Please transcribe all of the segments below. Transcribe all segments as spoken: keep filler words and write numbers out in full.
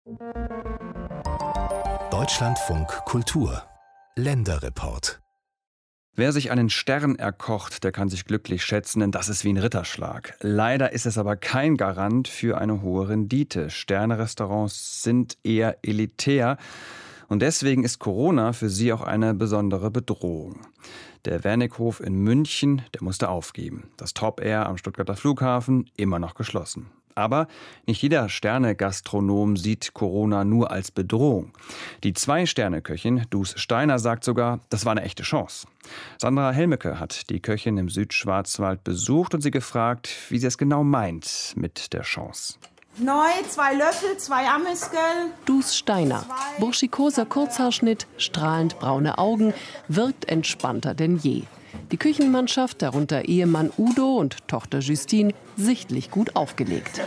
Deutschlandfunk Kultur Länderreport. Wer sich einen Stern erkocht, der kann sich glücklich schätzen, denn das ist wie ein Ritterschlag. Leider ist es aber kein Garant für eine hohe Rendite. Sterne-Restaurants sind eher elitär und deswegen ist Corona für sie auch eine besondere Bedrohung. Der Wernickhof in München, der musste aufgeben. Das Top Air am Stuttgarter Flughafen immer noch geschlossen. Aber nicht jeder Sterne-Gastronom sieht Corona nur als Bedrohung. Die Zwei-Sterne-Köchin Dus Steiner sagt sogar, das war eine echte Chance. Sandra Helmeke hat die Köchin im Südschwarzwald besucht und sie gefragt, wie sie es genau meint mit der Chance. Neu, zwei Löffel, zwei Amüskel. Dus Steiner, burschikoser Kurzhaarschnitt, strahlend braune Augen, wirkt entspannter denn je. Die Küchenmannschaft, darunter Ehemann Udo und Tochter Justine, sichtlich gut aufgelegt.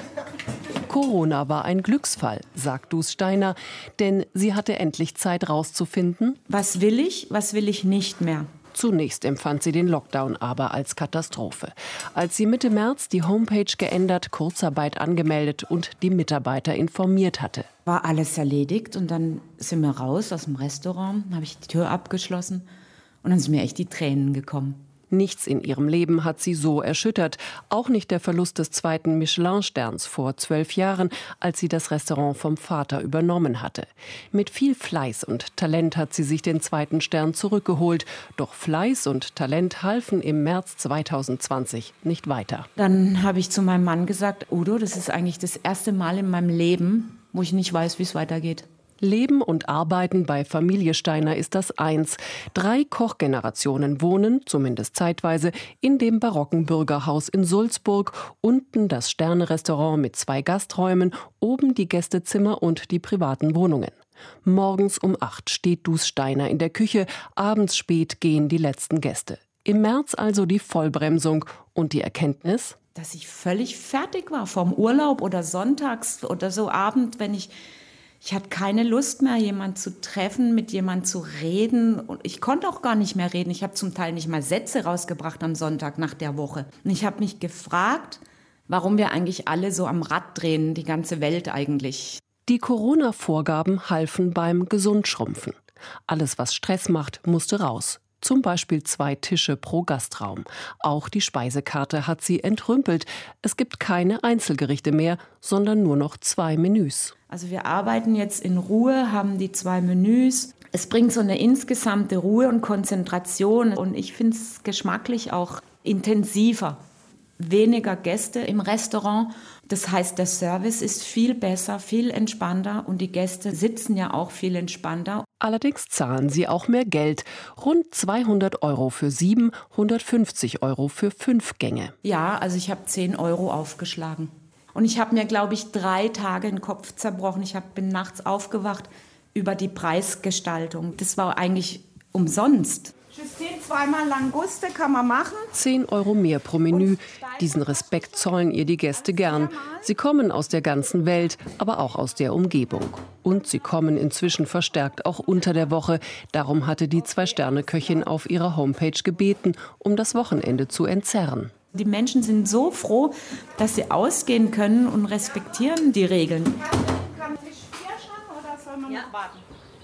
Corona war ein Glücksfall, sagt Dus Steiner, denn sie hatte endlich Zeit rauszufinden: Was will ich, was will ich nicht mehr? Zunächst empfand sie den Lockdown aber als Katastrophe. Als sie Mitte März die Homepage geändert, Kurzarbeit angemeldet und die Mitarbeiter informiert hatte. War alles erledigt und dann sind wir raus aus dem Restaurant, habe ich die Tür abgeschlossen und dann sind mir echt die Tränen gekommen. Nichts in ihrem Leben hat sie so erschüttert. Auch nicht der Verlust des zweiten Michelin-Sterns vor zwölf Jahren, als sie das Restaurant vom Vater übernommen hatte. Mit viel Fleiß und Talent hat sie sich den zweiten Stern zurückgeholt. Doch Fleiß und Talent halfen im März zweitausendzwanzig nicht weiter. Dann habe ich zu meinem Mann gesagt: Udo, das ist eigentlich das erste Mal in meinem Leben, wo ich nicht weiß, wie es weitergeht. Leben und Arbeiten bei Familie Steiner ist das eins. Drei Kochgenerationen wohnen, zumindest zeitweise, in dem barocken Bürgerhaus in Sulzburg. Unten das Sterne-Restaurant mit zwei Gasträumen, oben die Gästezimmer und die privaten Wohnungen. Morgens um acht steht Dus Steiner in der Küche, abends spät gehen die letzten Gäste. Im März also die Vollbremsung und die Erkenntnis: Dass ich völlig fertig war vom Urlaub oder sonntags oder so Abend, wenn ich... Ich hatte keine Lust mehr, jemanden zu treffen, mit jemandem zu reden. Und ich konnte auch gar nicht mehr reden. Ich habe zum Teil nicht mal Sätze rausgebracht am Sonntag nach der Woche. Und ich habe mich gefragt, warum wir eigentlich alle so am Rad drehen, die ganze Welt eigentlich. Die Corona-Vorgaben halfen beim Gesundschrumpfen. Alles, was Stress macht, musste raus. Zum Beispiel zwei Tische pro Gastraum. Auch die Speisekarte hat sie entrümpelt. Es gibt keine Einzelgerichte mehr, sondern nur noch zwei Menüs. Also wir arbeiten jetzt in Ruhe, haben die zwei Menüs. Es bringt so eine insgesamte Ruhe und Konzentration. Und ich finde es geschmacklich auch intensiver. Weniger Gäste im Restaurant. Das heißt, der Service ist viel besser, viel entspannter und die Gäste sitzen ja auch viel entspannter. Allerdings zahlen sie auch mehr Geld. Rund zweihundert Euro für sieben, hundertfünfzig Euro für fünf Gänge. Ja, also ich habe zehn Euro aufgeschlagen. Und ich habe mir, glaube ich, drei Tage den Kopf zerbrochen. Ich hab, bin nachts aufgewacht über die Preisgestaltung. Das war eigentlich umsonst. Justine, zweimal Languste kann man machen. Zehn Euro mehr pro Menü. Diesen Respekt zollen ihr die Gäste gern. Sie kommen aus der ganzen Welt, aber auch aus der Umgebung. Und sie kommen inzwischen verstärkt auch unter der Woche. Darum hatte die Zwei-Sterne-Köchin auf ihrer Homepage gebeten, um das Wochenende zu entzerren. Die Menschen sind so froh, dass sie ausgehen können und respektieren die Regeln. Kann ich vier schon oder soll man noch warten?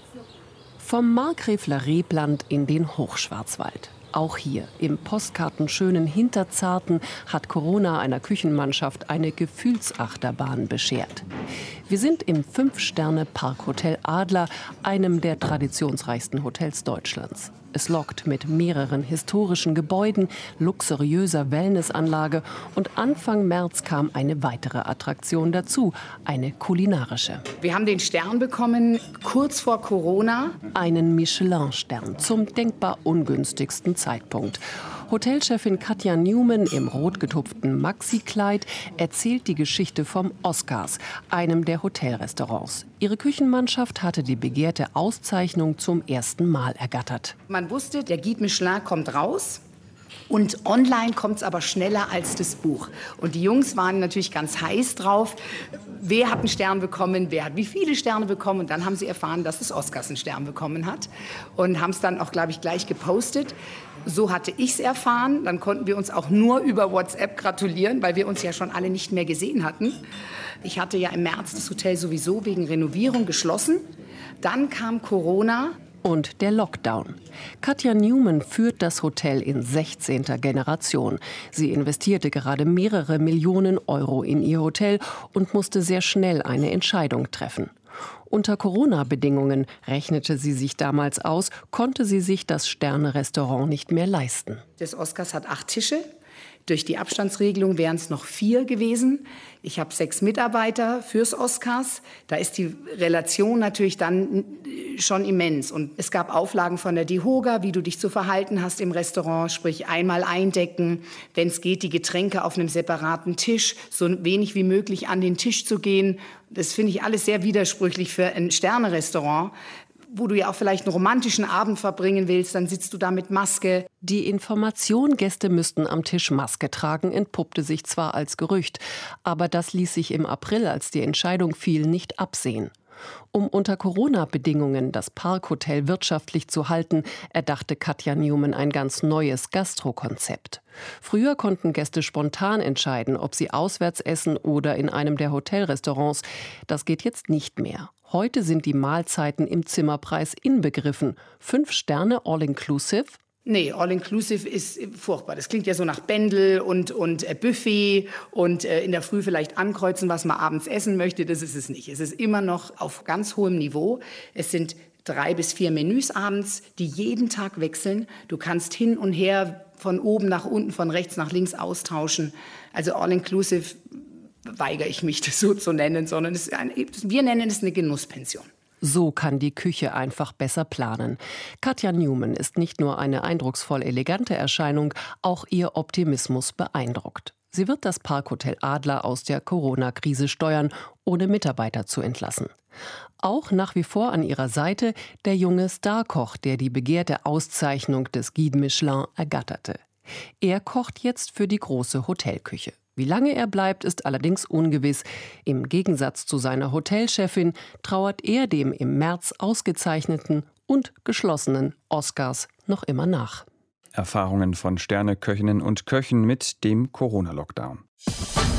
Vom Markgräfler Rebland in den Hochschwarzwald. Auch hier im postkartenschönen Hinterzarten hat Corona einer Küchenmannschaft eine Gefühlsachterbahn beschert. Wir sind im Fünf-Sterne-Parkhotel Adler, einem der traditionsreichsten Hotels Deutschlands. Es lockt mit mehreren historischen Gebäuden, luxuriöser Wellnessanlage und Anfang März kam eine weitere Attraktion dazu, eine kulinarische. Wir haben den Stern bekommen kurz vor Corona. Einen Michelin-Stern zum denkbar ungünstigsten Zeitpunkt. Hotelchefin Katja Newman im rotgetupften Maxi-Kleid erzählt die Geschichte vom Oscars, einem der Hotelrestaurants. Ihre Küchenmannschaft hatte die begehrte Auszeichnung zum ersten Mal ergattert. Man wusste, der Guide Michelin kommt raus. Und online kommt es aber schneller als das Buch. Und die Jungs waren natürlich ganz heiß drauf. Wer hat einen Stern bekommen? Wer hat wie viele Sterne bekommen? Und dann haben sie erfahren, dass das Oscars einen Stern bekommen hat. Und haben es dann auch, glaube ich, gleich gepostet. So hatte ich es erfahren. Dann konnten wir uns auch nur über WhatsApp gratulieren, weil wir uns ja schon alle nicht mehr gesehen hatten. Ich hatte ja im März das Hotel sowieso wegen Renovierung geschlossen. Dann kam Corona. Und der Lockdown. Katja Newman führt das Hotel in sechzehnter Generation. Sie investierte gerade mehrere Millionen Euro in ihr Hotel und musste sehr schnell eine Entscheidung treffen. Unter Corona-Bedingungen, rechnete sie sich damals aus, konnte sie sich das Sterne-Restaurant nicht mehr leisten. Das Oscars hat acht Tische. Durch die Abstandsregelung wären es noch vier gewesen. Ich habe sechs Mitarbeiter fürs Oscars. Da ist die Relation natürlich dann schon immens. Und es gab Auflagen von der DEHOGA, wie du dich zu verhalten hast im Restaurant. Sprich, einmal eindecken, wenn es geht, die Getränke auf einem separaten Tisch, so wenig wie möglich an den Tisch zu gehen. Das finde ich alles sehr widersprüchlich für ein Sterne-Restaurant, wo du ja auch vielleicht einen romantischen Abend verbringen willst, dann sitzt du da mit Maske. Die Information, Gäste müssten am Tisch Maske tragen, entpuppte sich zwar als Gerücht, aber das ließ sich im April, als die Entscheidung fiel, nicht absehen. Um unter Corona-Bedingungen das Parkhotel wirtschaftlich zu halten, erdachte Katja Newman ein ganz neues Gastrokonzept. Früher konnten Gäste spontan entscheiden, ob sie auswärts essen oder in einem der Hotelrestaurants. Das geht jetzt nicht mehr. Heute sind die Mahlzeiten im Zimmerpreis inbegriffen. Fünf Sterne all-inclusive. Nee, All-Inclusive ist furchtbar. Das klingt ja so nach Bändel und, und äh, Buffet und äh, in der Früh vielleicht ankreuzen, was man abends essen möchte. Das ist es nicht. Es ist immer noch auf ganz hohem Niveau. Es sind drei bis vier Menüs abends, die jeden Tag wechseln. Du kannst hin und her, von oben nach unten, von rechts nach links austauschen. Also All-Inclusive weigere ich mich, das so zu nennen, sondern es ist ein, wir nennen es eine Genusspension. So kann die Küche einfach besser planen. Katja Newman ist nicht nur eine eindrucksvoll elegante Erscheinung, auch ihr Optimismus beeindruckt. Sie wird das Parkhotel Adler aus der Corona-Krise steuern, ohne Mitarbeiter zu entlassen. Auch nach wie vor an ihrer Seite der junge Starkoch, der die begehrte Auszeichnung des Guide Michelin ergatterte. Er kocht jetzt für die große Hotelküche. Wie lange er bleibt, ist allerdings ungewiss. Im Gegensatz zu seiner Hotelchefin trauert er dem im März ausgezeichneten und geschlossenen Oscars noch immer nach. Erfahrungen von Sterneköchinnen und Köchen mit dem Corona-Lockdown.